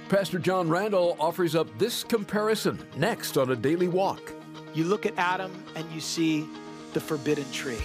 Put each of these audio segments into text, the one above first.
Pastor John Randall offers up this comparison next on A Daily Walk. You look at Adam and you see the forbidden tree.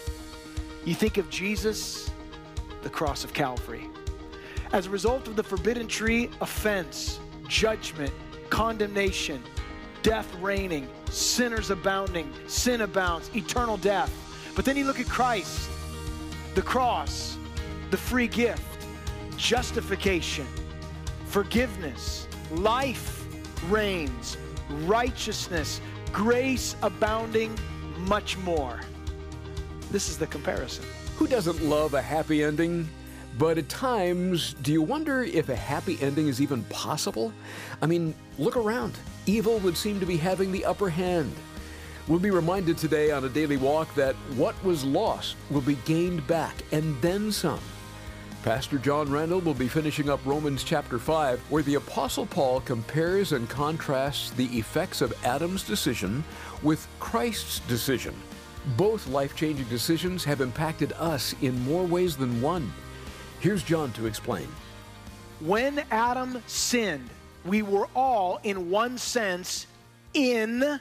You think of Jesus, the cross of Calvary. As a result of the forbidden tree, offense, judgment, condemnation, death reigning, sinners abounding, sin abounds, eternal death. But then you look at Christ, the cross, the free gift, justification, forgiveness, life reigns, righteousness, grace abounding, much more. This is the comparison. Who doesn't love a happy ending? But at times, do you wonder if a happy ending is even possible? I mean, look around. Evil would seem to be having the upper hand. We'll be reminded today on A Daily Walk that what was lost will be gained back, and then some. Pastor John Randall will be finishing up Romans chapter 5, where the Apostle Paul compares and contrasts the effects of Adam's decision with Christ's decision. Both life-changing decisions have impacted us in more ways than one. Here's John to explain. When Adam sinned, we were all, in one sense, in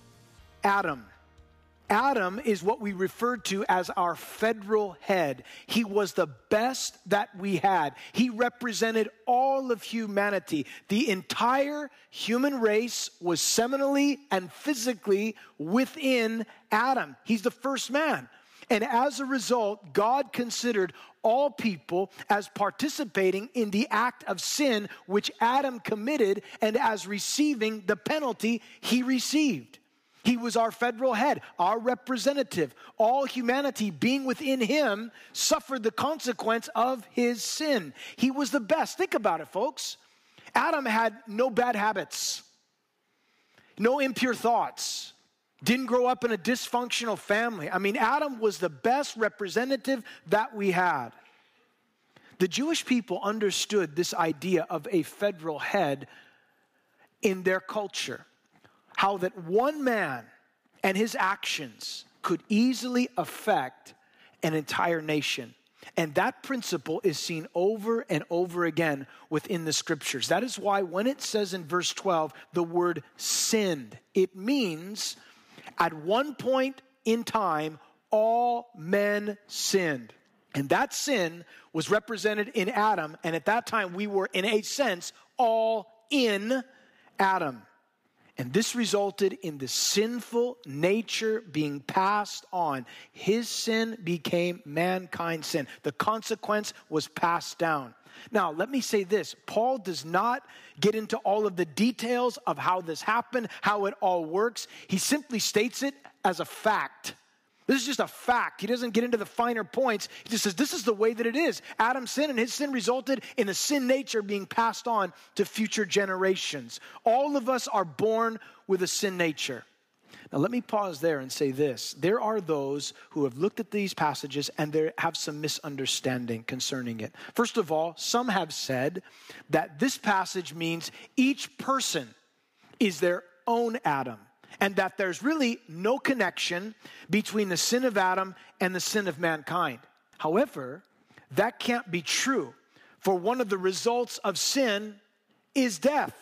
Adam. Adam is what we refer to as our federal head. He was the best that we had. He represented all of humanity. The entire human race was seminally and physically within Adam. He's the first man. And as a result, God considered all people as participating in the act of sin which Adam committed and as receiving the penalty he received. He was our federal head, our representative. All humanity being within him suffered the consequence of his sin. He was the best. Think about it, folks. Adam had no bad habits, no impure thoughts, didn't grow up in a dysfunctional family. I mean, Adam was the best representative that we had. The Jewish people understood this idea of a federal head in their culture. How that one man and his actions could easily affect an entire nation. And that principle is seen over and over again within the scriptures. That is why when it says in verse 12, the word sinned, it means at one point in time, all men sinned. And that sin was represented in Adam. And at that time, we were, in a sense, all in Adam. And this resulted in the sinful nature being passed on. His sin became mankind's sin. The consequence was passed down. Now, let me say this. Paul does not get into all of the details of how this happened, how it all works. He simply states it as a fact. This is just a fact. He doesn't get into the finer points. He just says, this is the way that it is. Adam's sin, and his sin resulted in the sin nature being passed on to future generations. All of us are born with a sin nature. Now, let me pause there and say this. There are those who have looked at these passages and they have some misunderstanding concerning it. First of all, some have said that this passage means each person is their own Adam, and that there's really no connection between the sin of Adam and the sin of mankind. However, that can't be true, for one of the results of sin is death.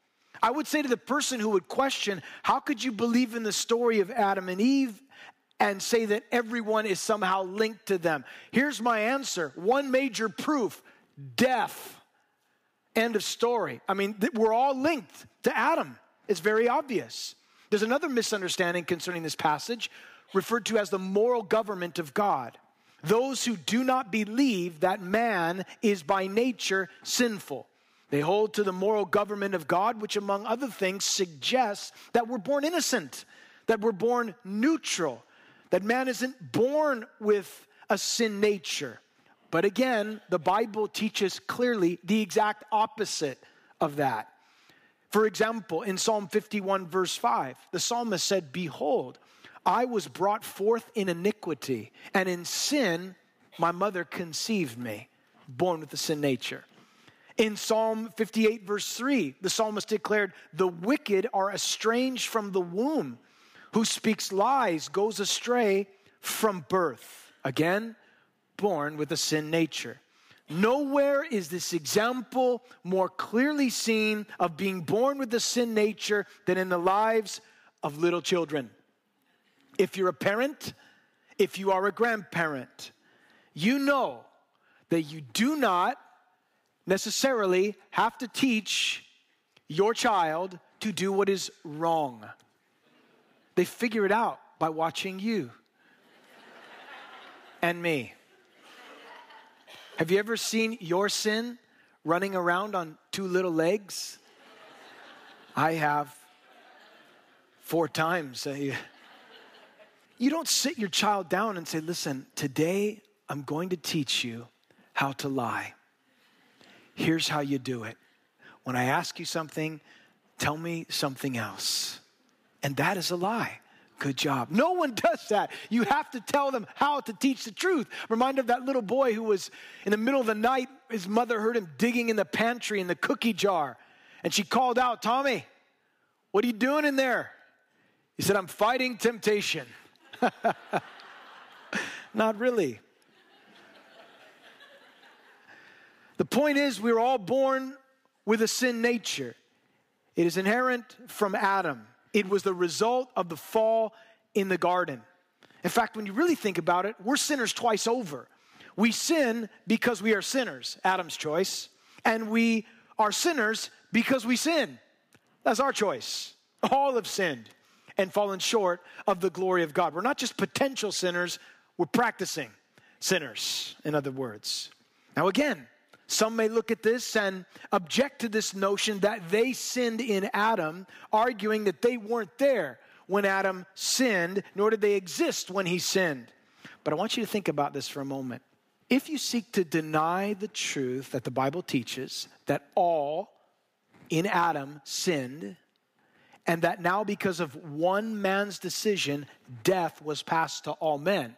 I would say to the person who would question, how could you believe in the story of Adam and Eve and say that everyone is somehow linked to them? Here's my answer. One major proof: death. End of story. I mean, we're all linked to Adam. It's very obvious. There's another misunderstanding concerning this passage, referred to as the moral government of God. Those who do not believe that man is by nature sinful. They hold to the moral government of God, which among other things suggests that we're born innocent, that we're born neutral, that man isn't born with a sin nature. But again, the Bible teaches clearly the exact opposite of that. For example, in Psalm 51 verse 5, the psalmist said, "Behold, I was brought forth in iniquity, and in sin my mother conceived me," born with the sin nature. In Psalm 58 verse 3, the psalmist declared, "The wicked are estranged from the womb. Who speaks lies goes astray from birth." Again, born with a sin nature. Nowhere is this example more clearly seen of being born with the sin nature than in the lives of little children. If you're a parent, if you are a grandparent, you know that you do not necessarily have to teach your child to do what is wrong. They figure it out by watching you and me. Have you ever seen your sin running around on two little legs? I have 4 times. You don't sit your child down and say, listen, today I'm going to teach you how to lie. Here's how you do it. When I ask you something, tell me something else. And that is a lie. Good job. No one does that. You have to tell them how to teach the truth. Remind of that little boy who was in the middle of the night. His mother heard him digging in the pantry in the cookie jar. And she called out, Tommy, what are you doing in there? He said, I'm fighting temptation. Not really. The point is, we're all born with a sin nature. It is inherent from Adam. It was the result of the fall in the garden. In fact, when you really think about it, we're sinners twice over. We sin because we are sinners, Adam's choice, and we are sinners because we sin. That's our choice. All have sinned and fallen short of the glory of God. We're not just potential sinners, we're practicing sinners, in other words. Now again, some may look at this and object to this notion that they sinned in Adam, arguing that they weren't there when Adam sinned, nor did they exist when he sinned. But I want you to think about this for a moment. If you seek to deny the truth that the Bible teaches, that all in Adam sinned, and that now because of one man's decision, death was passed to all men,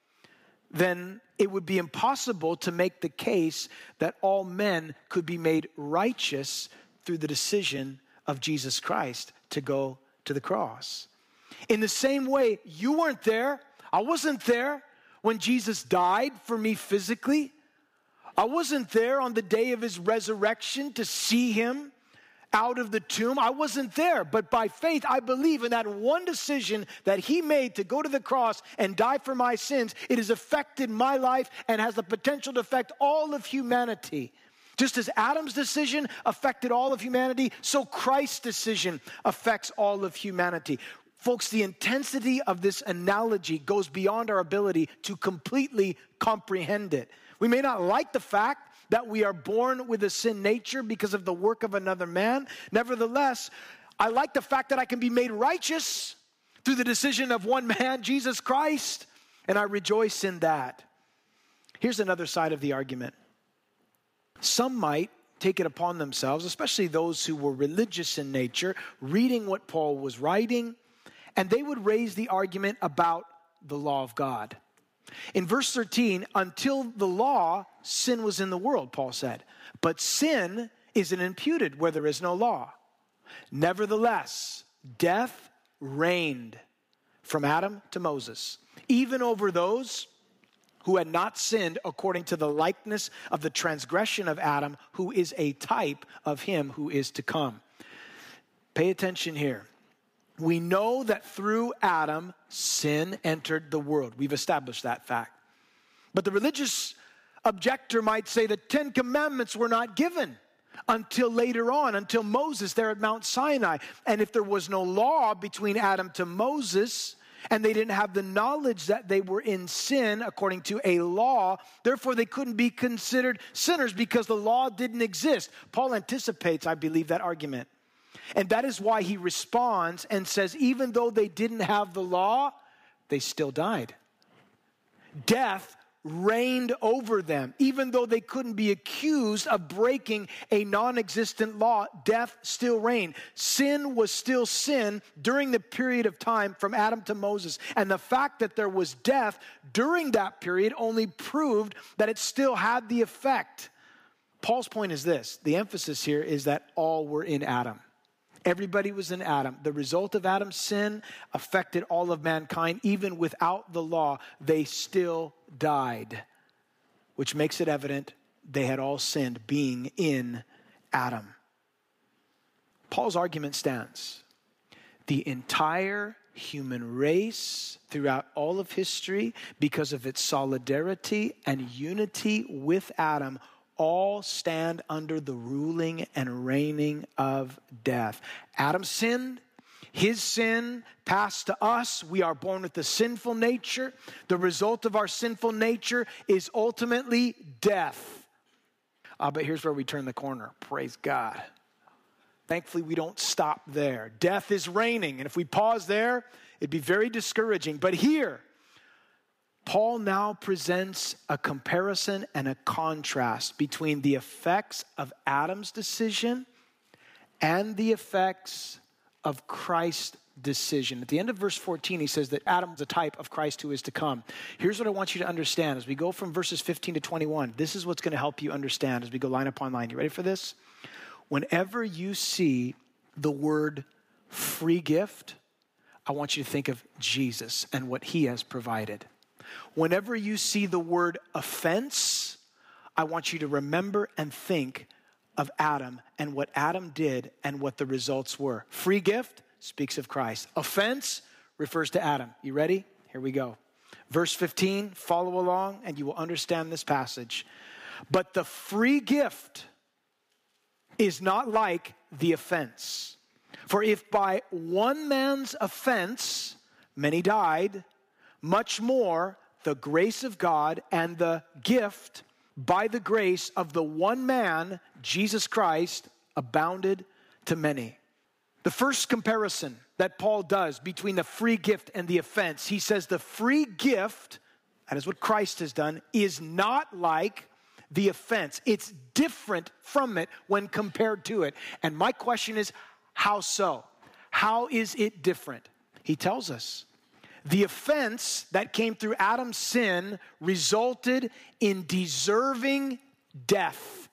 then it would be impossible to make the case that all men could be made righteous through the decision of Jesus Christ to go to the cross. In the same way, you weren't there. I wasn't there when Jesus died for me physically. I wasn't there on the day of his resurrection to see him out of the tomb. I wasn't there, but by faith, I believe in that one decision that he made to go to the cross and die for my sins. It has affected my life and has the potential to affect all of humanity. Just as Adam's decision affected all of humanity, so Christ's decision affects all of humanity. Folks, the intensity of this analogy goes beyond our ability to completely comprehend it. We may not like the fact that we are born with a sin nature because of the work of another man. Nevertheless, I like the fact that I can be made righteous through the decision of one man, Jesus Christ, and I rejoice in that. Here's another side of the argument. Some might take it upon themselves, especially those who were religious in nature, reading what Paul was writing, and they would raise the argument about the law of God. In verse 13, until the law, sin was in the world, Paul said. But sin isn't imputed where there is no law. Nevertheless, death reigned from Adam to Moses, even over those who had not sinned according to the likeness of the transgression of Adam, who is a type of him who is to come. Pay attention here. We know that through Adam, sin entered the world. We've established that fact. But the religious objector might say the 10 Commandments were not given until later on, until Moses there at Mount Sinai. And if there was no law between Adam to Moses, and they didn't have the knowledge that they were in sin according to a law, therefore they couldn't be considered sinners because the law didn't exist. Paul anticipates, I believe, that argument. And that is why he responds and says, even though they didn't have the law, they still died. Death reigned over them. Even though they couldn't be accused of breaking a non-existent law, death still reigned. Sin was still sin during the period of time from Adam to Moses. And the fact that there was death during that period only proved that it still had the effect. Paul's point is this. The emphasis here is that all were in Adam. Everybody was in Adam. The result of Adam's sin affected all of mankind. Even without the law, they still died, which makes it evident they had all sinned, being in Adam. Paul's argument stands. The entire human race throughout all of history, because of its solidarity and unity with Adam, all stand under the ruling and reigning of death. Adam sinned. His sin passed to us. We are born with the sinful nature. The result of our sinful nature is ultimately death. But here's where we turn the corner. Praise God. Thankfully, we don't stop there. Death is reigning. And if we pause there, it'd be very discouraging. But here, Paul now presents a comparison and a contrast between the effects of Adam's decision and the effects of Christ's decision. At the end of verse 14, he says that Adam's a type of Christ who is to come. Here's what I want you to understand. As we go from verses 15 to 21, this is what's going to help you understand as we go line upon line. You ready for this? Whenever you see the word free gift, I want you to think of Jesus and what he has provided. Whenever you see the word offense, I want you to remember and think of Adam and what Adam did and what the results were. Free gift speaks of Christ. Offense refers to Adam. You ready? Here we go. Verse 15, follow along and you will understand this passage. But the free gift is not like the offense. For if by one man's offense many died, much more the grace of God and the gift by the grace of the one man, Jesus Christ, abounded to many. The first comparison that Paul does between the free gift and the offense, he says the free gift, that is what Christ has done, is not like the offense. It's different from it when compared to it. And my question is, how so? How is it different? He tells us. The offense that came through Adam's sin resulted in deserving death.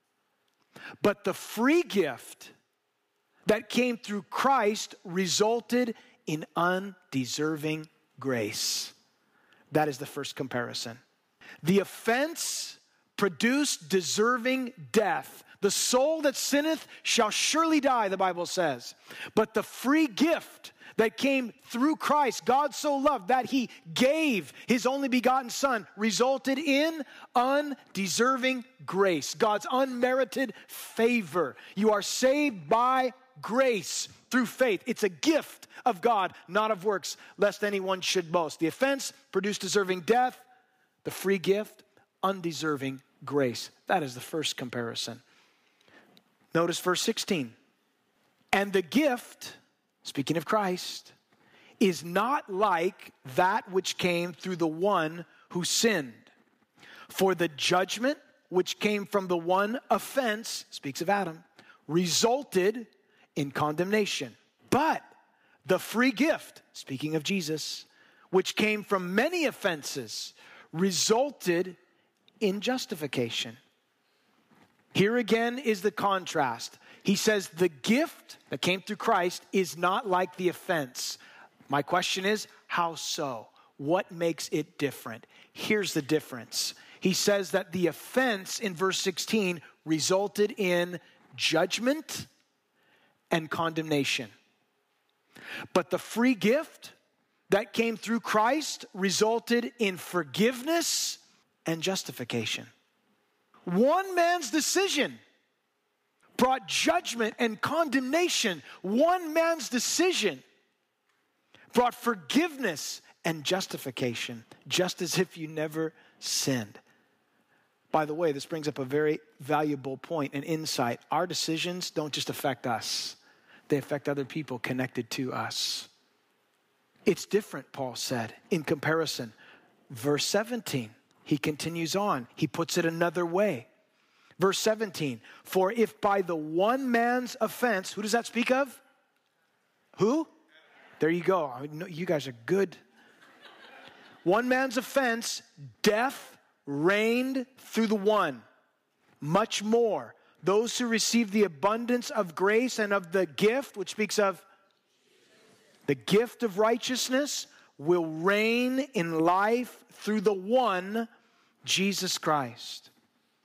But the free gift that came through Christ resulted in undeserving grace. That is the first comparison. The offense produced deserving death. The soul that sinneth shall surely die, the Bible says. But the free gift that came through Christ, God so loved that he gave his only begotten son, resulted in undeserving grace, God's unmerited favor. You are saved by grace through faith. It's a gift of God, not of works, lest anyone should boast. The offense produced deserving death. The free gift, undeserving grace. That is the first comparison. Notice verse 16. And the gift, speaking of Christ, is not like that which came through the one who sinned. For the judgment which came from the one offense, speaks of Adam, resulted in condemnation. But the free gift, speaking of Jesus, which came from many offenses, resulted in justification. Here again is the contrast. He says the gift that came through Christ is not like the offense. My question is, how so? What makes it different? Here's the difference. He says that the offense in verse 16 resulted in judgment and condemnation. But the free gift that came through Christ resulted in forgiveness and justification. One man's decision brought judgment and condemnation. One man's decision brought forgiveness and justification, just as if you never sinned. By the way, this brings up a very valuable point and insight. Our decisions don't just affect us. They affect other people connected to us. It's different, Paul said, in comparison. Verse 17, he continues on. He puts it another way. Verse 17, for if by the one man's offense, who does that speak of? Who? There you go. You guys are good. One man's offense, death reigned through the one. Much more, those who receive the abundance of grace and of the gift, which speaks of the gift of righteousness, will reign in life through the one, Jesus Christ.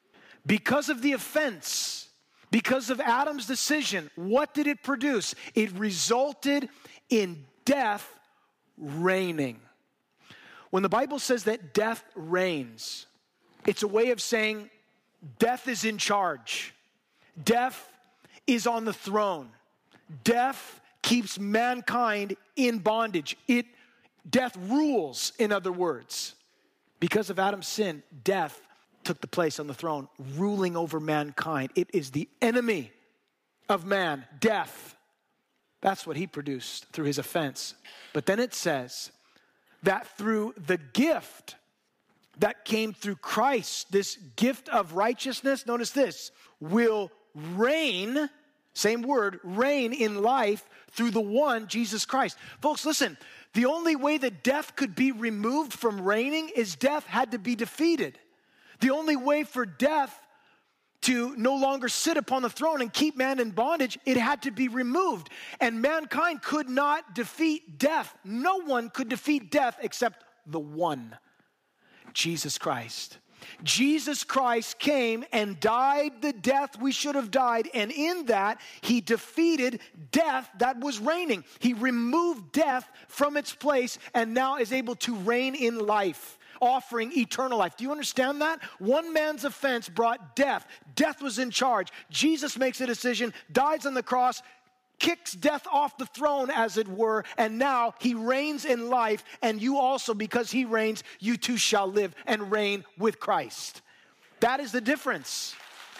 Because of the offense, because of Adam's decision, what did it produce? It resulted in death reigning. When the Bible says that death reigns, it's a way of saying death is in charge. Death is on the throne. Death keeps mankind in bondage. Death rules, in other words. Because of Adam's sin, death took the place on the throne, ruling over mankind. It is the enemy of man, death. That's what he produced through his offense. But then it says that through the gift that came through Christ, this gift of righteousness, notice this, will reign, same word, reign in life through the one, Jesus Christ. Folks, listen, the only way that death could be removed from reigning is death had to be defeated. The only way for death to no longer sit upon the throne and keep man in bondage, it had to be removed. And mankind could not defeat death. No one could defeat death except the one, Jesus Christ. Jesus Christ came and died the death we should have died, and in that, he defeated death that was reigning. He removed death from its place and now is able to reign in life, offering eternal life. Do you understand that? One man's offense brought death. Death was in charge. Jesus makes a decision, dies on the cross, kicks death off the throne, as it were, and now he reigns in life, and you also, because he reigns, you too shall live and reign with Christ. That is the difference.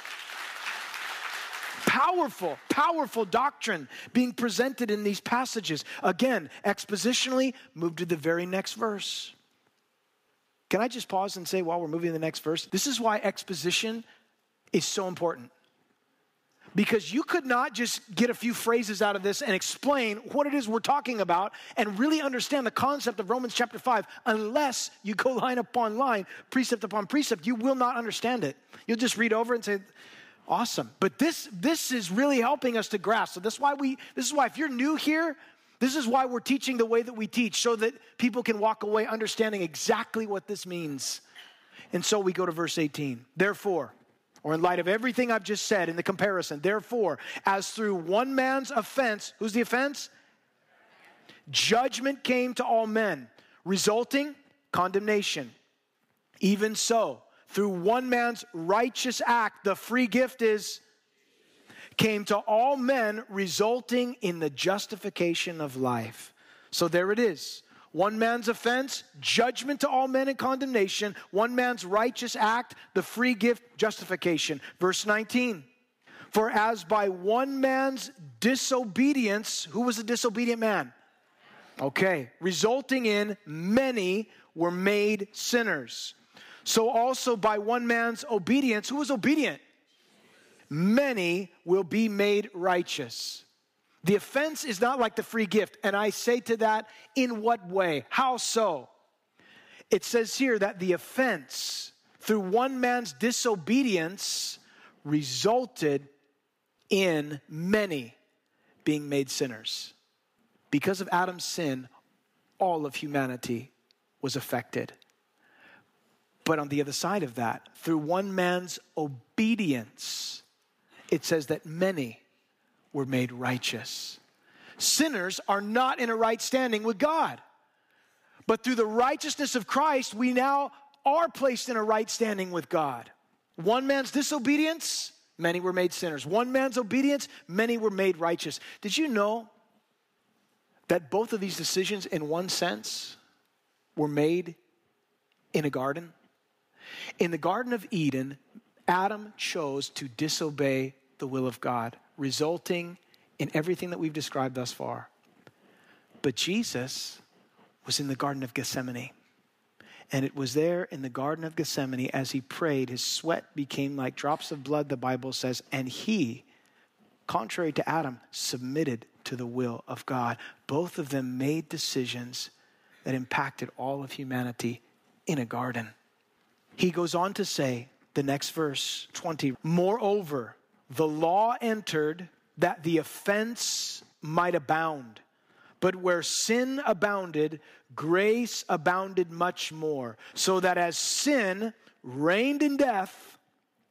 Powerful, powerful doctrine being presented in these passages. Again, expositionally, move to the very next verse. Can I just pause and say, while we're moving to the next verse, this is why exposition is so important. Because you could not just get a few phrases out of this and explain what it is we're talking about and really understand the concept of Romans chapter 5 unless you go line upon line, precept upon precept. You will not understand it. You'll just read over and say, awesome. But this is really helping us to grasp. So this is why if you're new here, this is why we're teaching the way that we teach, so that people can walk away understanding exactly what this means. And so we go to verse 18. Therefore, or in light of everything I've just said in the comparison, therefore, as through one man's offense, who's the offense? Judgment came to all men, resulting condemnation. Even so, through one man's righteous act, the free gift came to all men, resulting in the justification of life. So there it is. One man's offense, judgment to all men and condemnation. One man's righteous act, the free gift, justification. Verse 19. For as by one man's disobedience, who was a disobedient man? Okay, resulting in many were made sinners. So also by one man's obedience, who was obedient? Many will be made righteous. The offense is not like the free gift. And I say to that, in what way? How so? It says here that the offense, through one man's disobedience, resulted in many being made sinners. Because of Adam's sin, all of humanity was affected. But on the other side of that, through one man's obedience, it says that many were made righteous. Sinners are not in a right standing with God. But through the righteousness of Christ, we now are placed in a right standing with God. One man's disobedience, many were made sinners. One man's obedience, many were made righteous. Did you know that both of these decisions, in one sense, were made in a garden? In the Garden of Eden, Adam chose to disobey the will of God, resulting in everything that we've described thus far. But Jesus was in the Garden of Gethsemane. And it was there in the Garden of Gethsemane, as he prayed, his sweat became like drops of blood, the Bible says, and he, contrary to Adam, submitted to the will of God. Both of them made decisions that impacted all of humanity in a garden. He goes on to say, the next verse, 20, moreover, the law entered that the offense might abound. But where sin abounded, grace abounded much more. So that as sin reigned in death,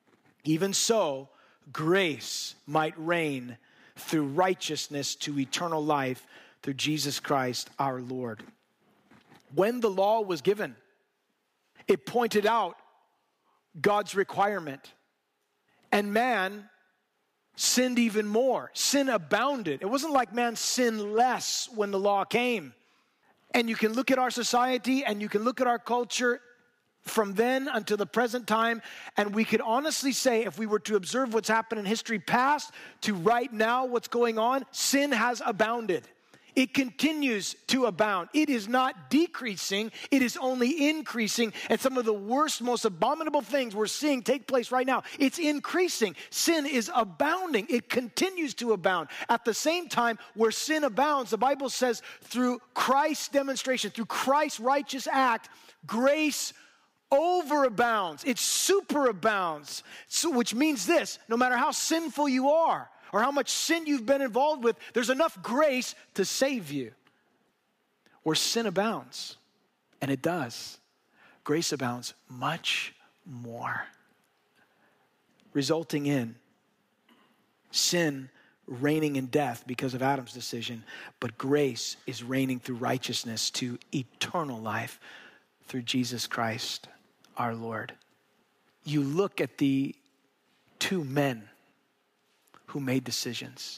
even so, grace might reign through righteousness to eternal life through Jesus Christ our Lord. When the law was given, it pointed out God's requirement. And man sinned even more. Sin abounded. It wasn't like man sinned less when the law came. And you can look at our society and you can look at our culture from then until the present time, and we could honestly say, if we were to observe what's happened in history past to right now, what's going on, sin has abounded. It continues to abound. It is not decreasing, it is only increasing. And some of the worst, most abominable things we're seeing take place right now, it's increasing. Sin is abounding. It continues to abound. At the same time, where sin abounds, the Bible says through Christ's demonstration, through Christ's righteous act, grace overabounds. It superabounds. So, which means this, no matter how sinful you are, or how much sin you've been involved with, there's enough grace to save you. Where sin abounds, and it does, grace abounds much more, resulting in sin reigning in death because of Adam's decision, but grace is reigning through righteousness to eternal life through Jesus Christ our Lord. You look at the two men who made decisions.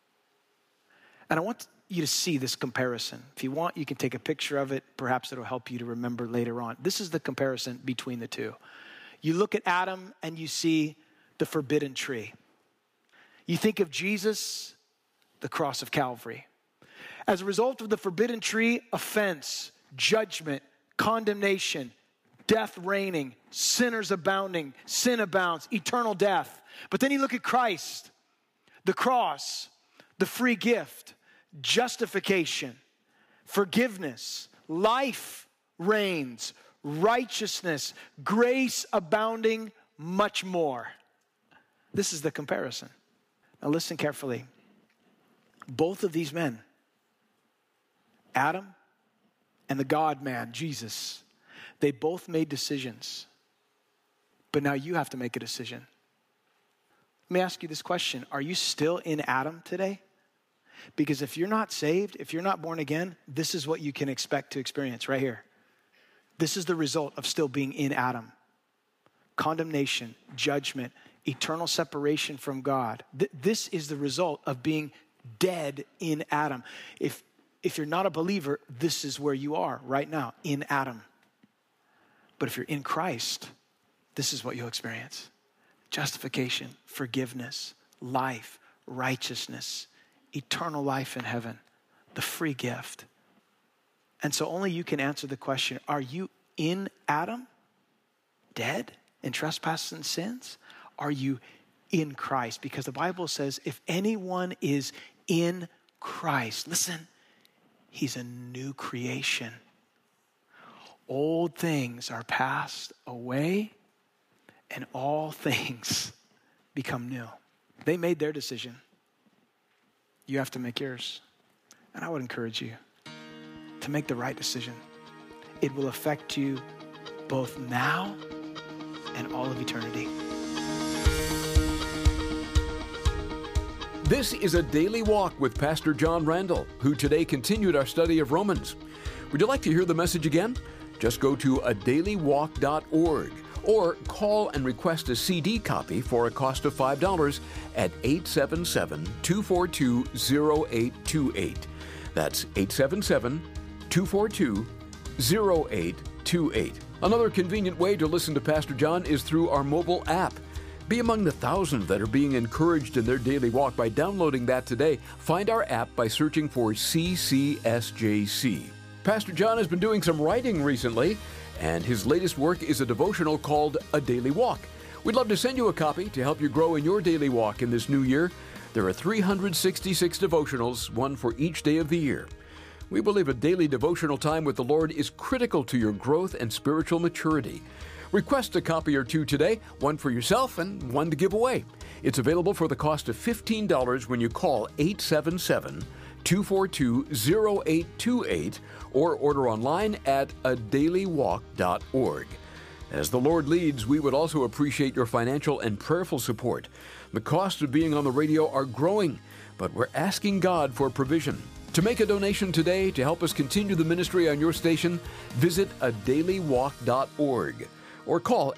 And I want you to see this comparison. If you want, you can take a picture of it. Perhaps it'll help you to remember later on. This is the comparison between the two. You look at Adam and you see the forbidden tree. You think of Jesus, the cross of Calvary. As a result of the forbidden tree, offense, judgment, condemnation, death reigning, sinners abounding, sin abounds, eternal death. But then you look at Christ, the cross, the free gift, justification, forgiveness, life reigns, righteousness, grace abounding much more. This is the comparison. Now listen carefully. Both of these men, Adam and the God-man, Jesus, they both made decisions. But now you have to make a decision. Let me ask you this question. Are you still in Adam today? Because if you're not saved, if you're not born again, this is what you can expect to experience right here. This is the result of still being in Adam. Condemnation, judgment, eternal separation from God. This is the result of being dead in Adam. If you're not a believer, this is where you are right now, in Adam. But if you're in Christ, this is what you'll experience. Justification, forgiveness, life, righteousness, eternal life in heaven, the free gift. And so only you can answer the question, are you in Adam, dead in trespasses and sins? Are you in Christ? Because the Bible says if anyone is in Christ, listen, he's a new creation. Old things are passed away and all things become new. They made their decision. You have to make yours. And I would encourage you to make the right decision. It will affect you both now and all of eternity. This is a daily walk with Pastor John Randall, who today continued our study of Romans. Would you like to hear the message again? Just go to adailywalk.org or call and request a CD copy for a cost of $5 at 877-242-0828. That's 877-242-0828. Another convenient way to listen to Pastor John is through our mobile app. Be among the thousands that are being encouraged in their daily walk by downloading that today. Find our app by searching for CCSJC. Pastor John has been doing some writing recently, and his latest work is a devotional called A Daily Walk. We'd love to send you a copy to help you grow in your daily walk in this new year. There are 366 devotionals, one for each day of the year. We believe a daily devotional time with the Lord is critical to your growth and spiritual maturity. Request a copy or two today, one for yourself and one to give away. It's available for the cost of $15 when you call 877-242-0828 or order online at adailywalk.org. As the Lord leads, we would also appreciate your financial and prayerful support. The costs of being on the radio are growing, but we're asking God for provision. To make a donation today to help us continue the ministry on your station, visit adailywalk.org or call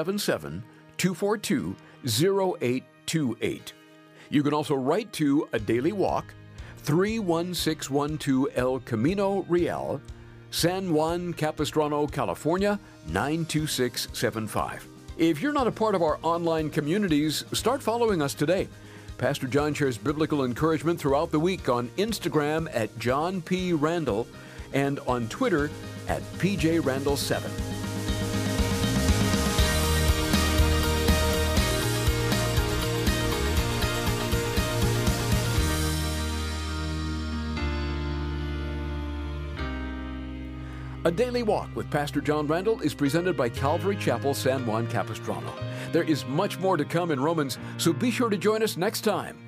877-242-0828. You can also write to A Daily Walk, 31612 El Camino Real, San Juan Capistrano, California, 92675. If you're not a part of our online communities, start following us today. Pastor John shares biblical encouragement throughout the week on Instagram at John P. Randall and on Twitter at PJ Randall 7. A Daily Walk with Pastor John Randall is presented by Calvary Chapel, San Juan Capistrano. There is much more to come in Romans, so be sure to join us next time